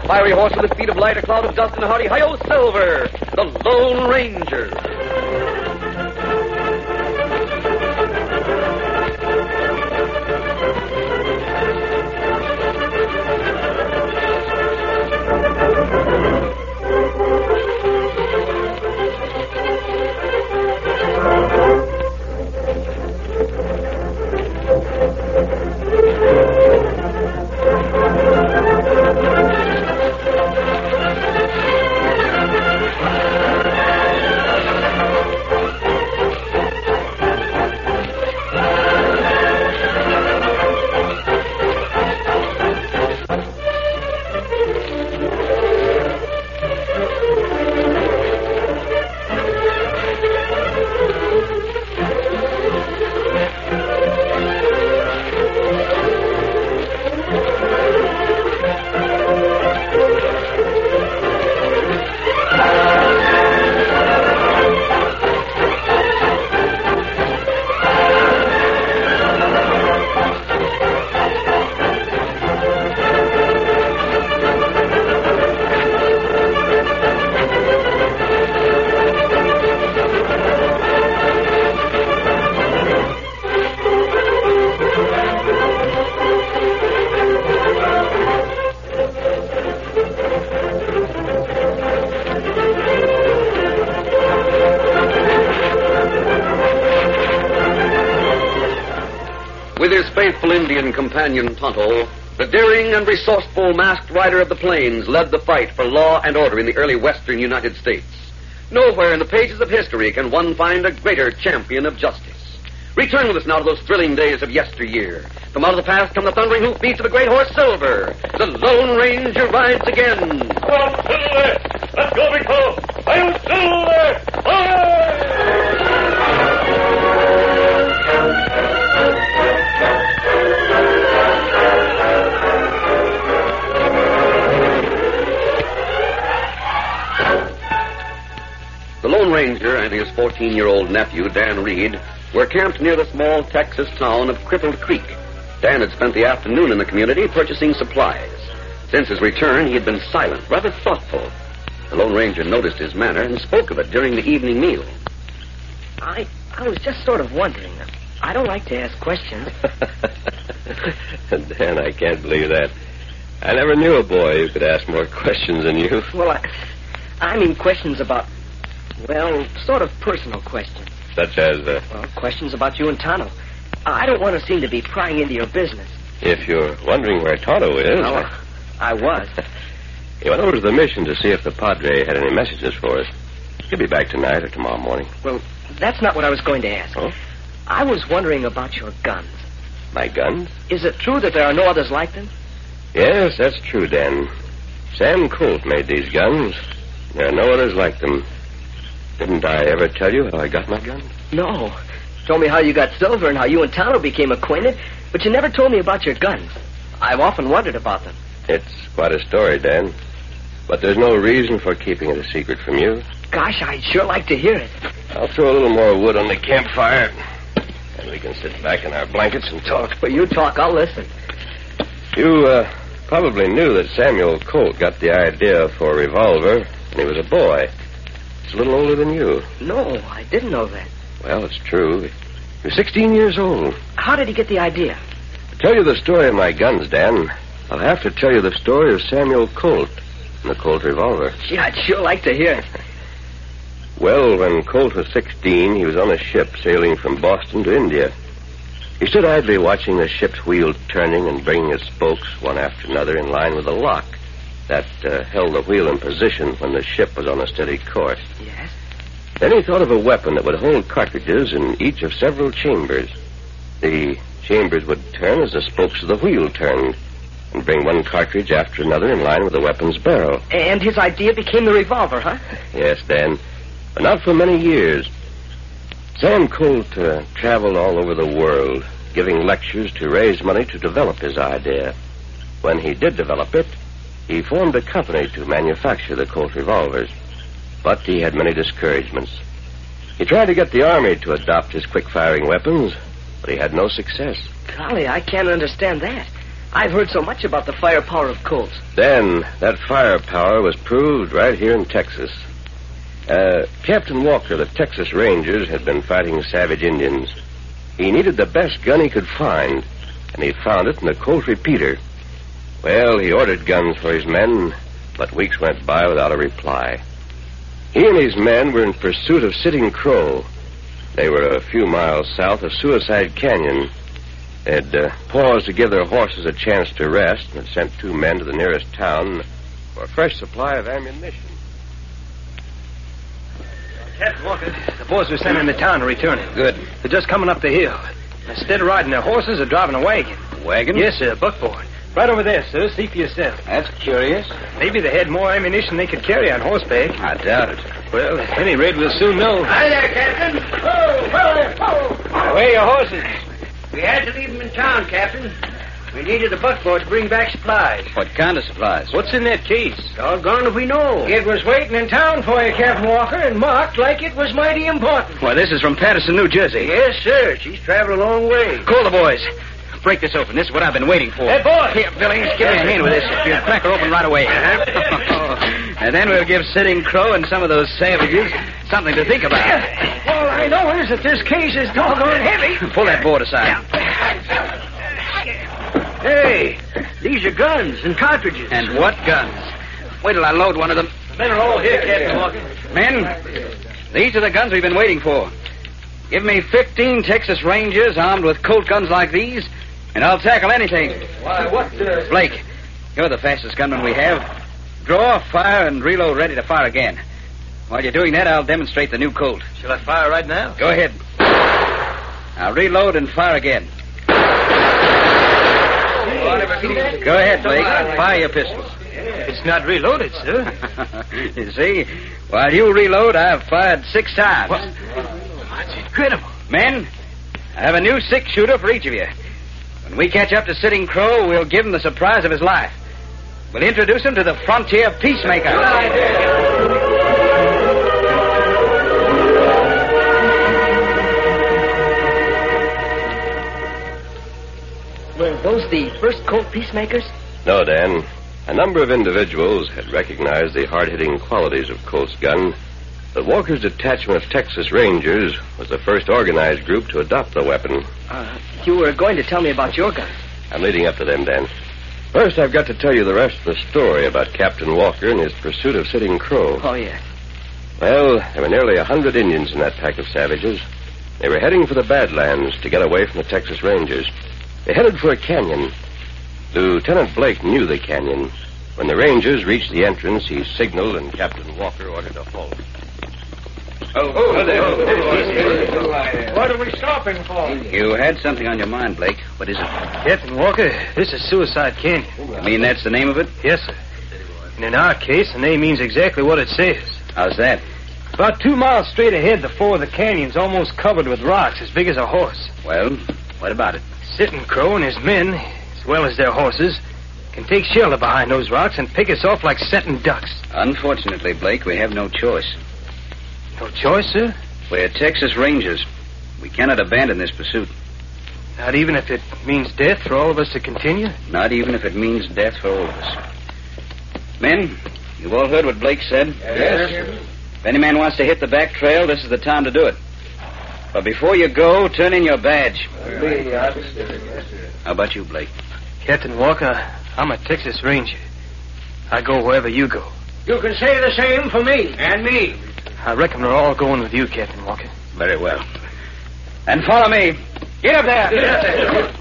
fiery horse with the speed of light, a cloud of dust, and a hearty hi-yo Silver, the Lone Ranger. With his faithful Indian companion, Tonto, the daring and resourceful masked rider of the plains led the fight for law and order in the early western United States. Nowhere in the pages of history can one find a greater champion of justice. Return with us now to those thrilling days of yesteryear. From out of the past come the thundering hoofbeats of the great horse Silver. The Lone Ranger rides again. Come on, Silver! Let's go, big fellow! I'm Silver! Aye! The Lone Ranger and his 14-year-old nephew, Dan Reed, were camped near the small Texas town of Crippled Creek. Dan had spent the afternoon in the community purchasing supplies. Since his return, he had been silent, rather thoughtful. The Lone Ranger noticed his manner and spoke of it during the evening meal. I was just sort of wondering. I don't like to ask questions. Dan, I can't believe that. I never knew a boy who could ask more questions than you. Well, I mean questions about, well, sort of personal questions. Such as? Well, questions about you and Tonto. I don't want to seem to be prying into your business. If you're wondering where Tonto is... Well, I was. He went over to the mission to see if the Padre had any messages for us. He'll be back tonight or tomorrow morning. Well, that's not what I was going to ask. Oh? I was wondering about your guns. My guns? Is it true that there are no others like them? Yes, that's true, Dan. Sam Colt made these guns. There are no others like them. Didn't I ever tell you how I got my guns? No. Told me how you got Silver and how you and Tonto became acquainted, but you never told me about your guns. I've often wondered about them. It's quite a story, Dan. But there's no reason for keeping it a secret from you. Gosh, I'd sure like to hear it. I'll throw a little more wood on the campfire, and we can sit back in our blankets and talk. Well, you talk, I'll listen. You probably knew that Samuel Colt got the idea for a revolver when he was a boy. He's a little older than you. No, I didn't know that. Well, it's true. He was 16 years old. How did he get the idea? To tell you the story of my guns, Dan, I'll have to tell you the story of Samuel Colt and the Colt revolver. Gee, I'd sure like to hear it. Well, when Colt was 16, he was on a ship sailing from Boston to India. He stood idly watching the ship's wheel turning and bringing its spokes one after another in line with a lock that held the wheel in position when the ship was on a steady course. Yes? Then he thought of a weapon that would hold cartridges in each of several chambers. The chambers would turn as the spokes of the wheel turned, and bring one cartridge after another in line with the weapon's barrel. And his idea became the revolver, huh? Yes, Dan. But not for many years. Sam Colt traveled all over the world, giving lectures to raise money to develop his idea. When he did develop it, he formed a company to manufacture the Colt revolvers. But he had many discouragements. He tried to get the Army to adopt his quick-firing weapons, but he had no success. Golly, I can't understand that. I've heard so much about the firepower of Colts. Then, that firepower was proved right here in Texas. Captain Walker, the Texas Rangers, had been fighting savage Indians. He needed the best gun he could find, and he found it in a Colt repeater. Well, he ordered guns for his men, but weeks went by without a reply. He and his men were in pursuit of Sitting Crow. They were a few miles south of Suicide Canyon. They'd paused to give their horses a chance to rest and had sent 2 men to the nearest town for a fresh supply of ammunition. Captain Walker, the boys were sent into town to return it. Good. They're just coming up the hill. Instead of riding their horses, they're driving a wagon. Wagon? Yes, sir, buckboard. Right over there, sir. See for yourself. That's curious. Maybe they had more ammunition they could carry on horseback. I doubt it. Well, at any rate, we'll soon know. Hi there, Captain. Where are your horses? We had to leave them in town, Captain. We needed a buckboard to bring back supplies. What kind of supplies? What's in that case? Doggone if we know. It was waiting in town for you, Captain Walker, and marked like it was mighty important. Why, this is from Patterson, New Jersey. Yes, sir. She's traveled a long way. Call the boys. Break this open. This is what I've been waiting for. Hey, boy! Here, Billings, give me a hand with this. You'll crack her open right away. And then we'll give Sitting Crow and some of those savages something to think about. All I know is that this case is doggone heavy. Pull that board aside. Hey, these are guns and cartridges. And what guns? Wait till I load one of them. The men are all here, Captain Walker. Men, these are the guns we've been waiting for. Give me 15 Texas Rangers armed with Colt guns like these, and I'll tackle anything. Why, what, Blake, you're the fastest gunman we have. Draw, fire, and reload ready to fire again. While you're doing that, I'll demonstrate the new Colt. Shall I fire right now? Go ahead. Now reload and fire again. Go ahead, Blake. Fire your pistol. It's not reloaded, sir. You see, while you reload, I've fired 6 times. What? That's incredible. Men, I have a new 6-shooter for each of you. When we catch up to Sitting Crow, we'll give him the surprise of his life. We'll introduce him to the frontier peacemaker. Were those the first Colt peacemakers? No, Dan. A number of individuals had recognized the hard-hitting qualities of Colt's gun, but Walker's detachment of Texas Rangers was the first organized group to adopt the weapon. You were going to tell me about your gun. I'm leading up to them, Dan. First, I've got to tell you the rest of the story about Captain Walker and his pursuit of Sitting Crow. Oh, yeah. Well, there were nearly 100 Indians in that pack of savages. They were heading for the Badlands to get away from the Texas Rangers. They headed for a canyon. Lieutenant Blake knew the canyon. When the Rangers reached the entrance, he signaled and Captain Walker ordered a halt. What are we stopping for? You had something on your mind, Blake. What is it? Captain Walker, this is Suicide Canyon. You mean that's the name of it? Yes, sir. And in our case, the name means exactly what it says. How's that? About 2 miles straight ahead, the floor of the canyon's almost covered with rocks as big as a horse. Well, what about it? Sitting Crow and his men, as well as their horses, can take shelter behind those rocks and pick us off like setting ducks. Unfortunately, Blake, we have no choice. No choice, sir? We're Texas Rangers. We cannot abandon this pursuit. Not even if it means death for all of us to continue? Not even if it means death for all of us. Men, you've all heard what Blake said? Yes. If any man wants to hit the back trail, this is the time to do it. But before you go, turn in your badge. How about you, Blake? Captain Walker, I'm a Texas Ranger. I go wherever you go. You can say the same for me. And me. I reckon we're all going with you, Captain Walker. Very well. And follow me. Get up there.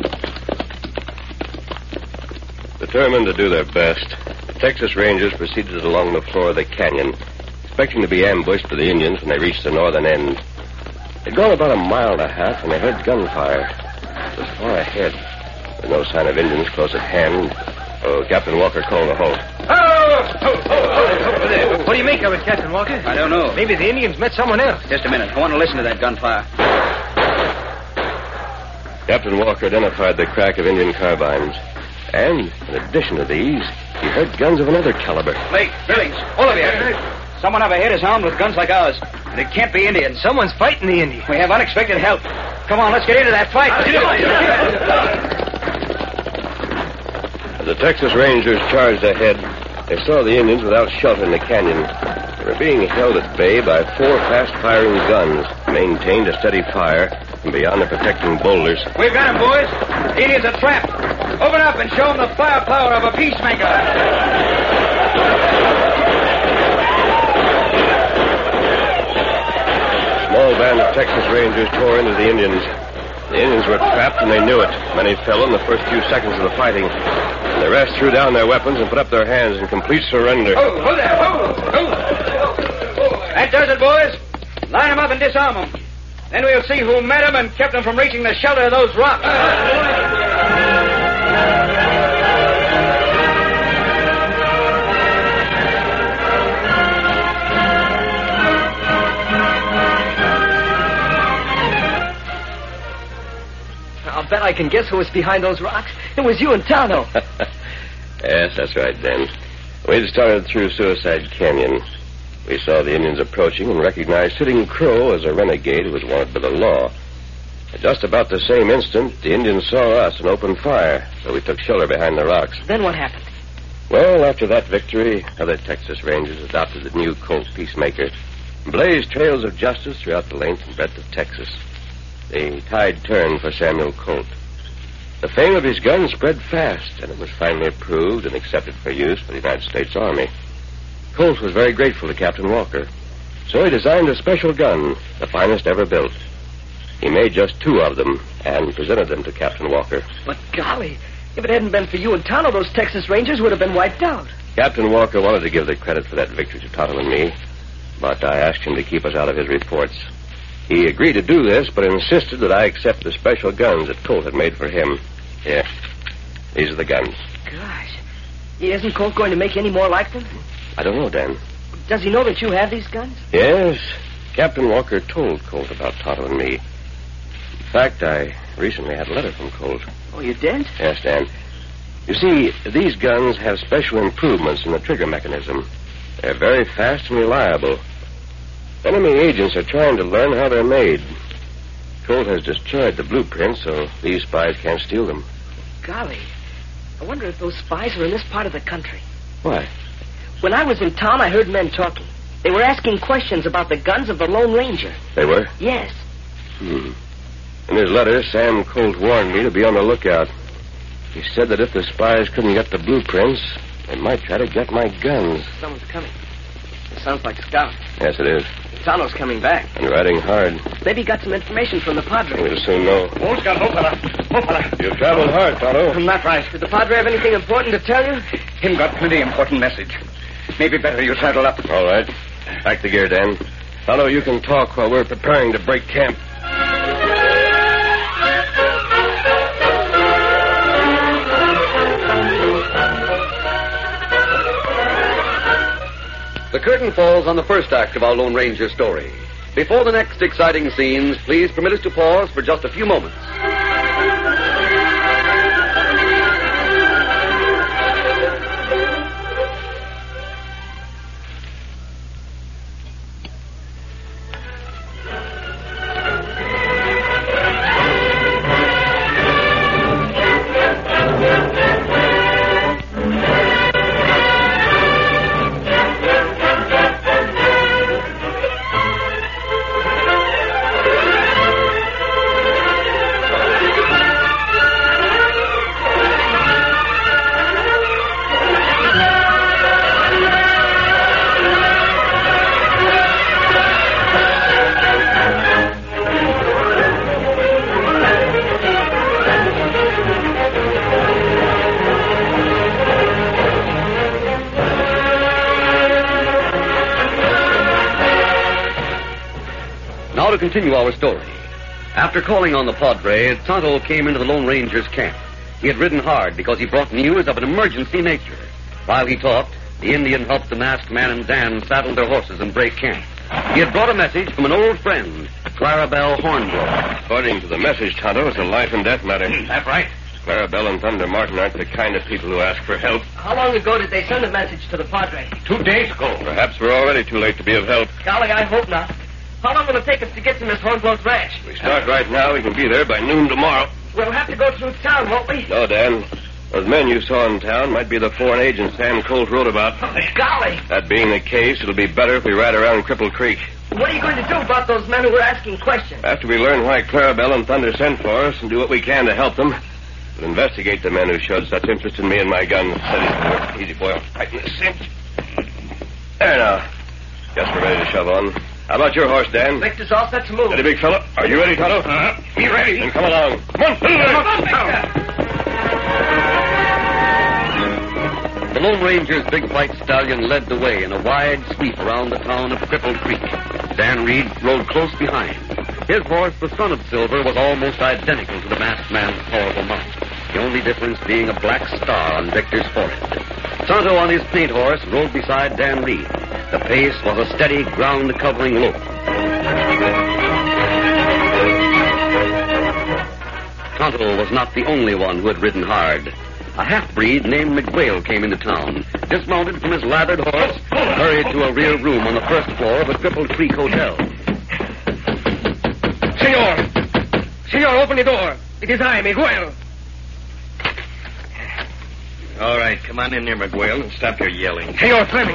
Determined to do their best, the Texas Rangers proceeded along the floor of the canyon, expecting to be ambushed by the Indians when they reached the northern end. They'd gone about 1.5 miles when they heard gunfire. It was far ahead. There was no sign of Indians close at hand, so Captain Walker called a halt. What do you make of it, Captain Walker? I don't know. Maybe the Indians met someone else. Just a minute. I want to listen to that gunfire. Captain Walker identified the crack of Indian carbines. And, in addition to these, he heard guns of another caliber. Blake, Billings, all of you. Someone up ahead is armed with guns like ours. And it can't be Indians. Someone's fighting the Indians. We have unexpected help. Come on, let's get into that fight. As the Texas Rangers charged ahead, they saw the Indians without shelter in the canyon. They were being held at bay by 4 fast-firing guns, maintained a steady fire from beyond the protecting boulders. We've got him, boys. The Indians are trapped. Open up and show them the firepower of a peacemaker. A small band of Texas Rangers tore into the Indians. The Indians were trapped, and they knew it. Many fell in the first few seconds of the fighting. The rest threw down their weapons and put up their hands in complete surrender. Hold there. Hold. That does it, boys. Line them up and disarm them. Then we'll see who met them and kept them from reaching the shelter of those rocks. I'll bet I can guess who was behind those rocks. It was you and Tonto. Yes, that's right, Dan. We'd started through Suicide Canyon. We saw the Indians approaching and recognized Sitting Crow as a renegade who was wanted by the law. At just about the same instant, the Indians saw us and opened fire, so we took shelter behind the rocks. Then what happened? Well, after that victory, other Texas Rangers adopted the new Colt Peacemaker and blazed trails of justice throughout the length and breadth of Texas. The tide turned for Samuel Colt. The fame of his gun spread fast, and it was finally approved and accepted for use by the United States Army. Colt was very grateful to Captain Walker, so he designed a special gun, the finest ever built. He made just 2 of them and presented them to Captain Walker. But golly, if it hadn't been for you and Tonto, those Texas Rangers would have been wiped out. Captain Walker wanted to give the credit for that victory to Tonto and me, but I asked him to keep us out of his reports. He agreed to do this, but insisted that I accept the special guns that Colt had made for him. Here, these are the guns. Gosh, isn't Colt going to make any more like them? I don't know, Dan. Does he know that you have these guns? Yes, Captain Walker told Colt about Tonto and me. In fact, I recently had a letter from Colt. Oh, you did? Yes, Dan. You see, these guns have special improvements in the trigger mechanism. They're very fast and reliable. Enemy agents are trying to learn how they're made. Colt has destroyed the blueprints, so these spies can't steal them. Golly, I wonder if those spies are in this part of the country. Why? When I was in town, I heard men talking. They were asking questions about the guns of the Lone Ranger. They were? Yes. In his letter, Sam Colt warned me to be on the lookout. He said that if the spies couldn't get the blueprints, they might try to get my guns. Someone's coming. It sounds like Scout. Yes, it is. Tonto's coming back. And riding hard. Maybe he got some information from the Padre. We'll soon know. Oh, Scout, fella. You've traveled hard, Tonto. Not right. Did the Padre have anything important to tell you? Him got plenty important message. Maybe better you saddle up. All right. Pack the gear, Dan. Tonto, you can talk while we're preparing to break camp. The curtain falls on the first act of our Lone Ranger story. Before the next exciting scenes, please permit us to pause for just a few moments. Now to continue our story. After calling on the Padre, Tonto came into the Lone Ranger's camp. He had ridden hard because he brought news of an emergency nature. While he talked, the Indian helped the masked man and Dan saddle their horses and break camp. He had brought a message from an old friend, Clarabelle Hornblower. According to the message, Tonto, it's a life and death matter. That right? Clarabelle and Thunder Martin aren't the kind of people who ask for help. How long ago did they send a message to the Padre? 2 days ago. Perhaps we're already too late to be of help. Golly, I hope not. How long will it take us to get to Miss Hornblow's ranch? We start right now. We can be there by noon tomorrow. We'll have to go through town, won't we? No, Dan. Those men you saw in town might be the foreign agents Sam Colt wrote about. Golly! That being the case, it'll be better if we ride around Cripple Creek. What are you going to do about those men who were asking questions? After we learn why Clarabelle and Thunder sent for us and do what we can to help them, we'll investigate the men who showed such interest in me and my gun. Steady, easy, boy. I'll tighten this cinch. There now. Guess we're ready to shove on. How about your horse, Dan? Victor's all set to move. Steady, big fella. Are you ready, Tonto? Be ready. Then come along. Come on, Victor! The Lone Ranger's big white stallion led the way in a wide sweep around the town of Cripple Creek. Dan Reed rode close behind. His horse, the Son of Silver, was almost identical to the masked man's powerful mount, the only difference being a black star on Victor's forehead. Tonto on his paint horse rode beside Dan Reed. The pace was a steady, ground-covering lope. Tonto was not the only one who had ridden hard. A half-breed named McGwale came into town, dismounted from his lathered horse, and hurried to a rear room on the first floor of the Cripple Creek Hotel. Senor, open the door. It is I, Miguel. All right, come on in here, McGwale, and stop your yelling. Senor Fleming,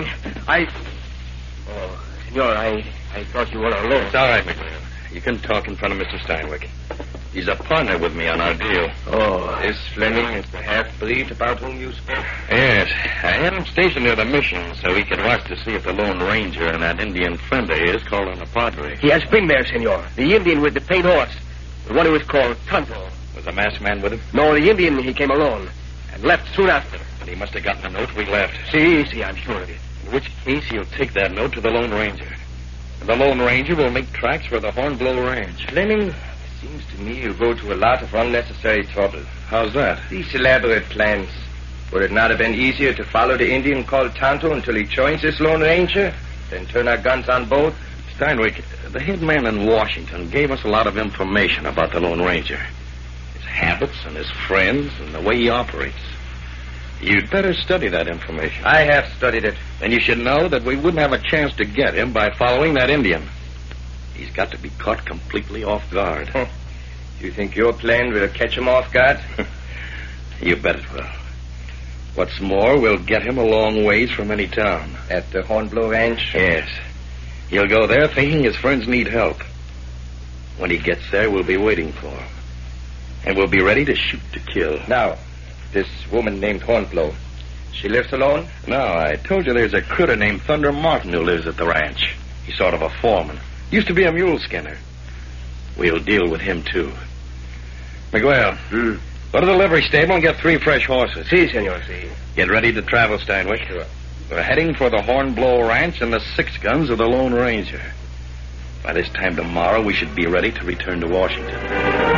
Senor, I thought you were alone. It's all right, McGwale. You can talk in front of Mr. Steinwick. He's a partner with me on our deal. Oh, this Fleming is the half-breed about whom you spoke? Yes, I had him stationed near the mission so he could watch to see if the Lone Ranger and that Indian friend of his called on the Padre. He has been there, senor. The Indian with the paint horse. The one who was called Tonto. Was the masked man with him? No, the Indian, he came alone and left soon after. And he must have gotten a note we left. See, I'm sure of it. In which case, he'll take that note to the Lone Ranger. And the Lone Ranger will make tracks for the Hornblow Ranch. Fleming, seems to me you go to a lot of unnecessary trouble. How's that? These elaborate plans. Would it not have been easier to follow the Indian called Tonto until he joins this Lone Ranger, then turn our guns on both? Steinwick, the head man in Washington gave us a lot of information about the Lone Ranger. His habits and his friends and the way he operates. You'd better study that information. I have studied it. Then you should know that we wouldn't have a chance to get him by following that Indian. He's got to be caught completely off guard. You think your plan will catch him off guard? You bet it will. What's more, we'll get him a long ways from any town. At the Hornblow Ranch? Yes. He'll go there thinking his friends need help. When he gets there, we'll be waiting for him. And we'll be ready to shoot to kill. Now, this woman named Hornblow, she lives alone? No, I told you there's a critter named Thunder Martin who lives at the ranch. He's sort of a foreman. Used to be a mule skinner. We'll deal with him, too. Miguel, go to the livery stable and get 3 fresh horses. Si, senor, si. Get ready to travel, Steinwick. Sure. We're heading for the Hornblow Ranch and the 6 guns of the Lone Ranger. By this time tomorrow, we should be ready to return to Washington.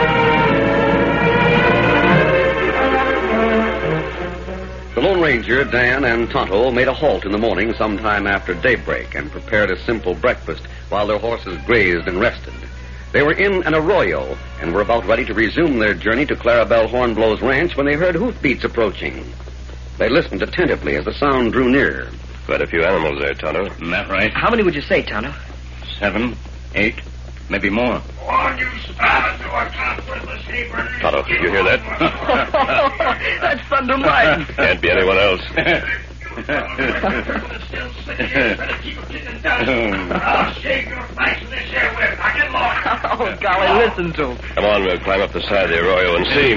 The Lone Ranger, Dan, and Tonto made a halt in the morning sometime after daybreak and prepared a simple breakfast while their horses grazed and rested. They were in an arroyo and were about ready to resume their journey to Clarabelle Hornblow's ranch when they heard hoofbeats approaching. They listened attentively as the sound drew near. Quite a few animals there, Tonto. Isn't that right? How many would you say, Tonto? 7, 8, maybe more. On you stars who are confident the sleeper. Tonto, you hear that? That's Thunder Martin. Can't be anyone else. Still 6 years, better keep them kicking down. I'll shake your flanks with this here whip. I get lost. Oh, golly, listen to him. Come on, we'll climb up the side of the arroyo and see.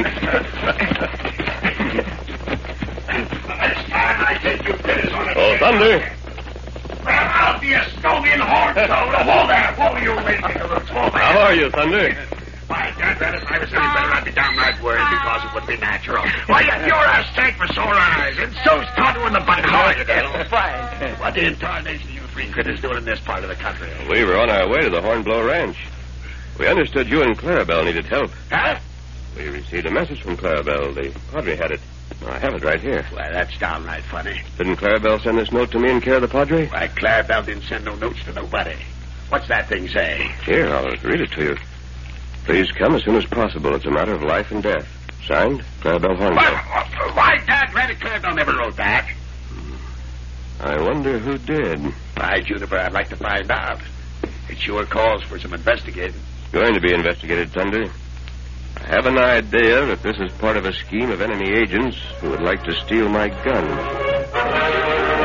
Next time I take you finish on it. Oh, Thunder! Well, I'll be a Stogian horn toad. Whoa there. Whoa, you raising a little small man. How are you, Thunder? Why, God, that if I was any better, I'd be downright worried because it would be natural. Why, you're a stank for sore eyes, and so's Tonto in the button. How are you, Dale? Fine. What the incarnation are you 3 critters doing in this part of the country? We were on our way to the Hornblow Ranch. We understood you and Clarabelle needed help. Huh? We received a message from Clarabelle. The Padre had it. I have it right here. Why, that's downright funny. Didn't Clarabelle send this note to me in care of the Padre? Why, Clarabelle didn't send no notes to nobody. What's that thing say? Here, I'll read it to you. Please come as soon as possible. It's a matter of life and death. Signed, Clarabelle Hornblow. Why, Dad, Randy Clarabelle never wrote that. I wonder who did. Why, Juniper, I'd like to find out. It sure calls for some investigating. Going to be investigated, Thunder. I have an idea that this is part of a scheme of enemy agents who would like to steal my gun.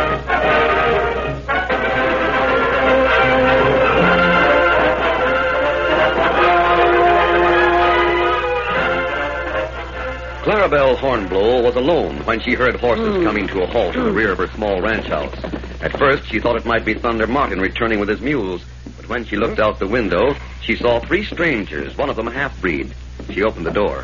Clarabelle Hornblow was alone when she heard horses coming to a halt in the rear of her small ranch house. At first, she thought it might be Thunder Martin returning with his mules, but when she looked out the window, she saw 3 strangers, one of them a half-breed. She opened the door.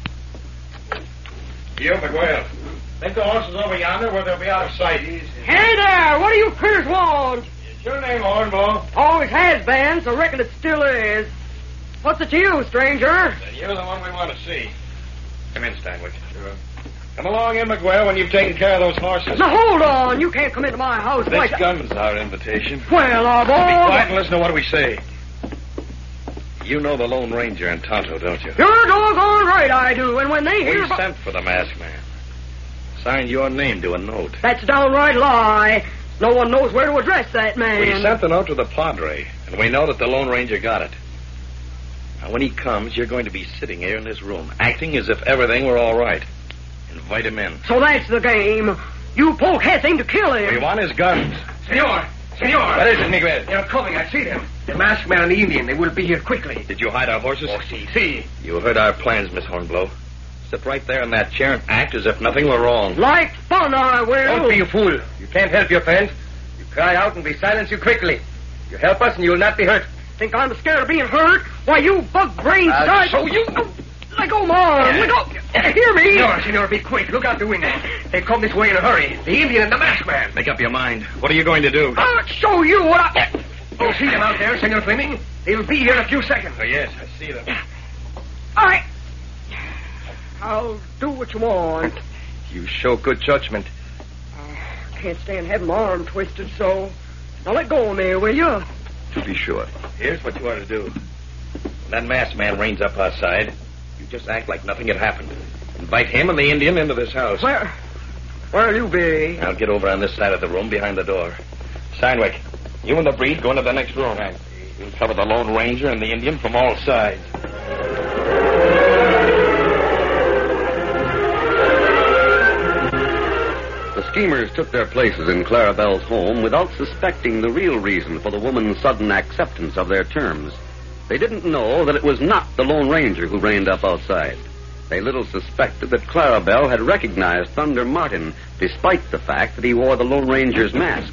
You, Miguel. Take the horses over yonder where they'll be out of sight. Easy. Hey there! What do you critters want? It's your name, Hornblow. Always has been, so reckon it still is. What's it to you, stranger? Then you're the one we want to see. Come in, Stanwick. Sure. Come along in, Miguel, when you've taken care of those horses. Now, hold on. You can't come into my house This like... gun's our invitation. Well, our boy... Be quiet and listen to what we say. You know the Lone Ranger and Tonto, don't you? You're doggone right I do, and when they hear We about... sent for the masked man. Signed your name to a note. That's a downright lie. No one knows where to address that man. We sent the note to the Padre, and we know that the Lone Ranger got it. Now, when he comes, you're going to be sitting here in this room, acting as if everything were all right. Invite him in. So that's the game. You poke heads aim to kill him. We want his guns. Senor! What is it, Miguel? They're coming. I see them. The masked man and the Indian. They will be here quickly. Did you hide our horses? Oh, see. You heard our plans, Miss Hornblow. Sit right there in that chair and act as if nothing were wrong. Like fun, I will. Don't be a fool. You can't help your friends. You cry out and we silence you quickly. You help us and you will not be hurt. Think I'm scared of being hurt? Why, you bug-brained side... show you. Let go, Mom. Let go. Hear me. Senor, be quick. Look out the window. They've come this way in a hurry. The Indian and the masked man. Make up your mind. What are you going to do? I'll show you what I... You see them out there, Senor Fleming? They'll be here in a few seconds. Oh, yes, I see them. I'll do what you want. You show good judgment. Can't stand having my arm twisted so. Now let go of me, will you? To be sure. Here's what you ought to do. When that masked man reins up outside, you just act like nothing had happened. Invite him and the Indian into this house. Where'll you be? I'll get over on this side of the room behind the door. Steinwick, you and the breed go into the next room. We'll cover the Lone Ranger and the Indian from all sides. The schemers took their places in Clarabelle's home without suspecting the real reason for the woman's sudden acceptance of their terms. They didn't know that it was not the Lone Ranger who reined up outside. They little suspected that Clarabelle had recognized Thunder Martin, despite the fact that he wore the Lone Ranger's mask.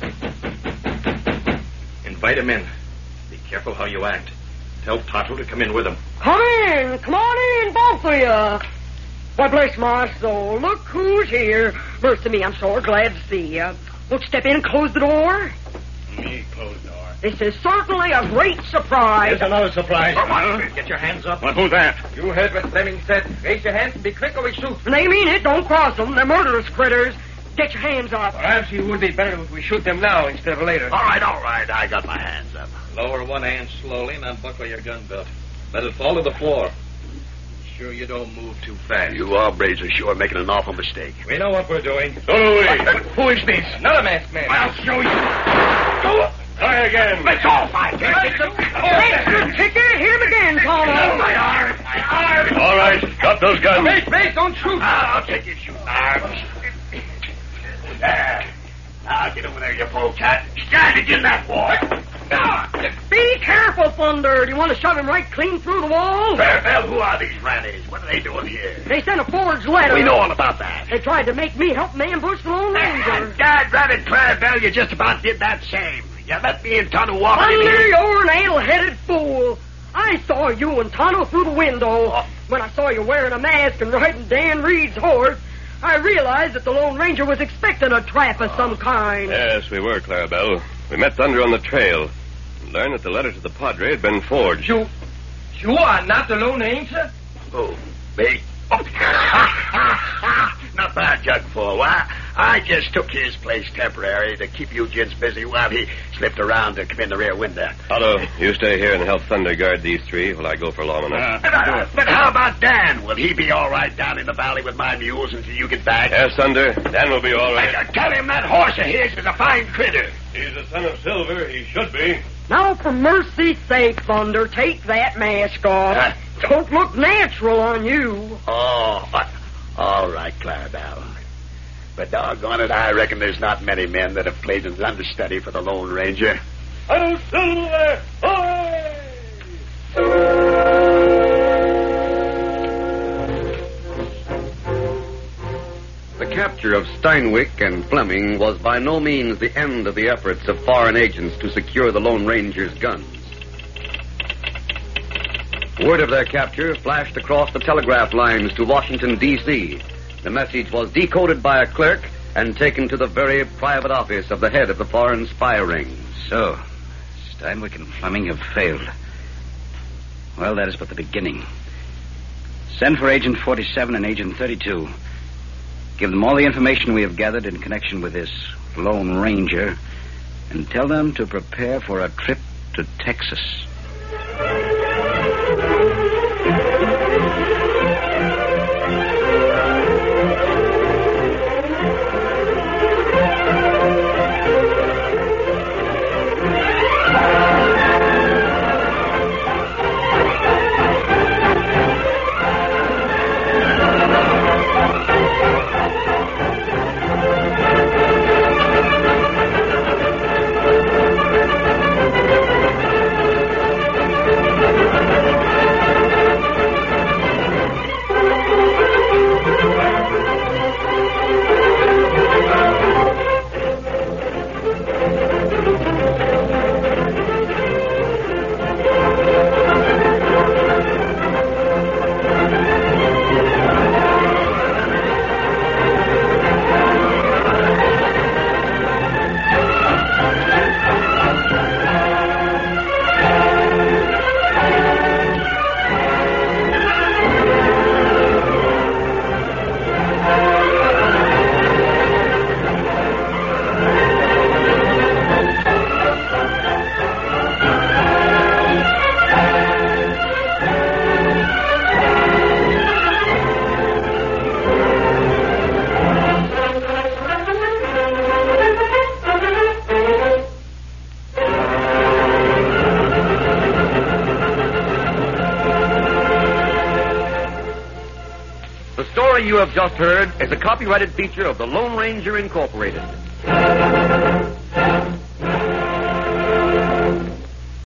Invite him in. Be careful how you act. Tell Tonto to come in with him. Come in. Come on in, both of you. Why, bless my soul. Look who's here. Mercy me, I'm sure glad to see you. Won't you step in and close the door? Me close the door. This is certainly a great surprise. Here's another surprise. Get your hands up. Who's that? You heard what Fleming said. Raise your hands and be quick or we shoot. They mean it. Don't cross them. They're murderous critters. Get your hands up. Perhaps it would be better if we shoot them now instead of later. All right. I got my hands up. Lower one hand slowly and unbuckle your gun belt. Let it fall to the floor. Sure you don't move too fast. You hombres are sure making an awful mistake. We know what we're doing. So do we. Who is this? Another masked man. I'll show you. Try again. Let's all fight. Extra ticket. Hit him again, Tom. My arm. All right. Drop those guns. Wait, don't shoot. I'll take your shooting arms. There. Now get over there, you polecat. Stand against that wall. Be careful, Thunder. Do you want to shove him right clean through the wall? Clarabelle, who are these rannies? What are they doing here? They sent a forged letter. We know all about that. They tried to make me help them ambush the Lone Ranger. Dad, rabbit, Clarabelle, you just about did that same. You let me and Tonto walk in Thunder, here. you're an addle-headed fool. I saw you and Tonto through the window. Oh. When I saw you wearing a mask and riding Dan Reed's horse, I realized that the Lone Ranger was expecting a trap of some kind. Yes, we were, Clarabelle. We met Thunder on the trail and learned that the letter to the Padre had been forged. You are not the Lone Ranger? Oh, me? Oh. Not bad, Jug Fool. I just took his place temporary to keep you gents busy while he slipped around to come in the rear window. Otto, you stay here and help Thunder guard these 3 while I go for lawman. But how about Dan? Will he be all right down in the valley with my mules until you get back? Yes, Thunder. Dan will be all right. Tell him that horse of his is a fine critter. He's the son of Silver. He should be. Now, for mercy's sake, Thunder, take that mask off. don't look natural on you. Oh, all right, Clarabelle. But doggone it, I reckon there's not many men that have played as understudy for the Lone Ranger. The capture of Steinwick and Fleming was by no means the end of the efforts of foreign agents to secure the Lone Ranger's guns. Word of their capture flashed across the telegraph lines to Washington, D.C. The message was decoded by a clerk and taken to the very private office of the head of the foreign spy ring. So, Steinwick and Fleming have failed. Well, that is but the beginning. Send for Agent 47 and Agent 32. Give them all the information we have gathered in connection with this Lone Ranger, and tell them to prepare for a trip to Texas. You have just heard is a copyrighted feature of the Lone Ranger Incorporated.